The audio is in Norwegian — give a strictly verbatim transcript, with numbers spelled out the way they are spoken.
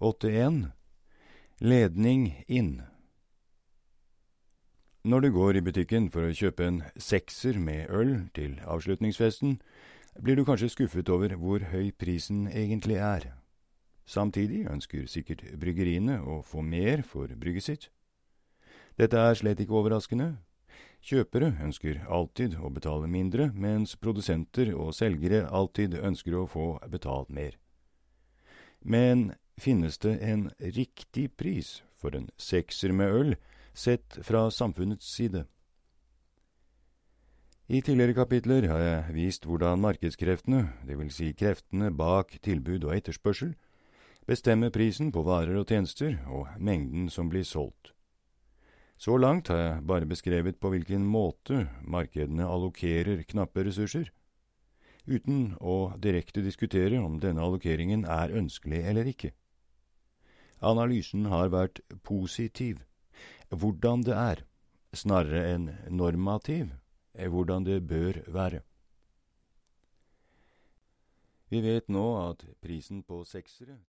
åtte en. Ledning inn. Når du går i butikken for å kjøpe en sekser med øl til avslutningsfesten, blir du kanskje skuffet over hvor høy prisen egentlig er. Samtidig ønsker sikkert bryggeriene å få mer for brygget sitt. Dette er slett ikke overraskende. Kjøpere ønsker alltid å betale mindre, mens produsenter og selgere alltid ønsker å få betalt mer. Men finnes det en riktig pris for en sekser med øl, sett fra samfunnets side? I tidligere kapitler har jeg vist hvordan markedskreftene, det vil si kreftene bak tilbud og etterspørsel, bestemmer prisen på varer og tjenester og mengden som blir solgt. Så langt har jeg bare beskrevet på hvilken måte markedene allokerer knappe ressurser, uten å direkte diskutere om denne allokeringen er ønskelig eller ikke. Analysen har vært positiv, hvordan det er, snarere enn normativ, hvordan det bør være. Vi vet nå at prisen på seksere